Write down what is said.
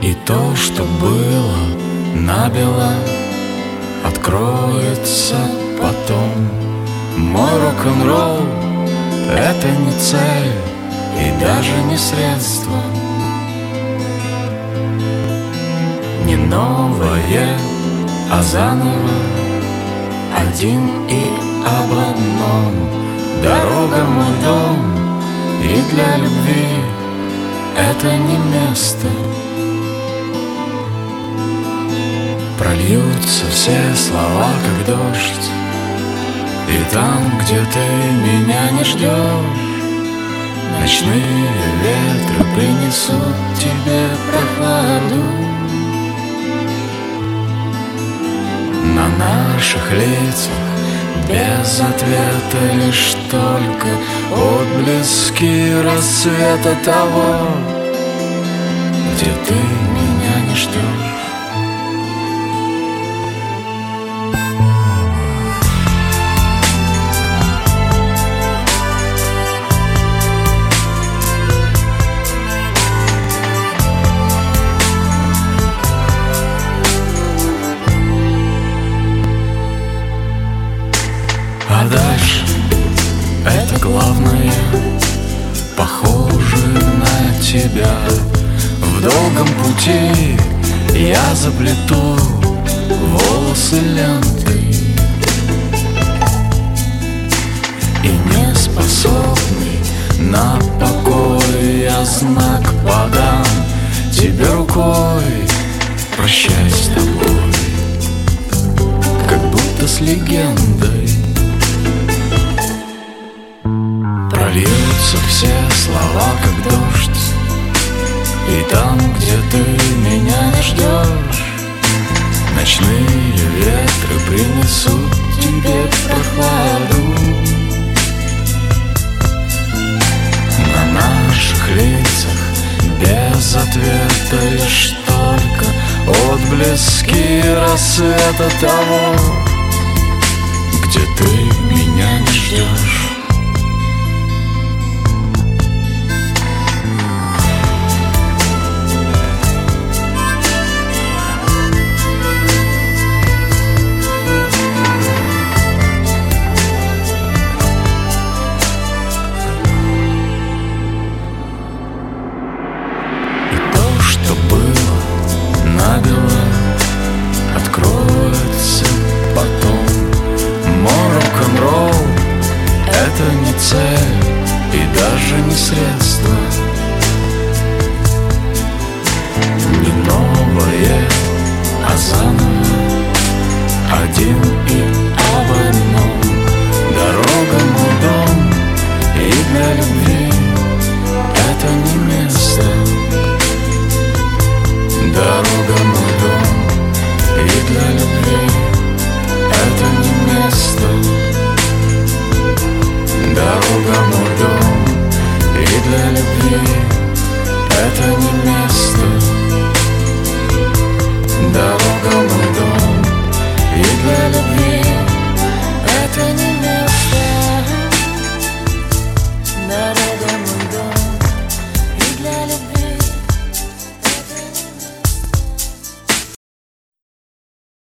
И то, что было набело, откроется потом. Мой рок-н-ролл — это не цель и даже не средство, не новое, а заново, один и об одном. Дорога — мой дом, и для любви это не место. Прольются все слова, как дождь, и там, где ты меня не ждешь, ночные ветры принесут тебе прохладу. На наших лицах без ответа лишь только отблески рассвета того, где ты меня не ждешь. А дальше это главное, похоже на тебя. В долгом пути я заплету волосы лентой, и не способный на покой я знак подам тебе рукой. Прощай с тобой, как будто с легендой. Прольются все слова, как дождь, и там, где ты меня не ждешь, ночные ветры принесут тебе прохладу. На наших лицах без ответа лишь только отблески рассвета того, где ты меня не ждешь. Что было набело, откроется потом. Мой рок-н-ролл — это не цель и даже не средство, не новое, а заново, один и об одном. Дорога — мой дом, и для любви это не место. Дорога — мой дом, и для любви это не место. Дорога — мой дом, и для любви это не место. Дорога — мой дом, и для любви это не место.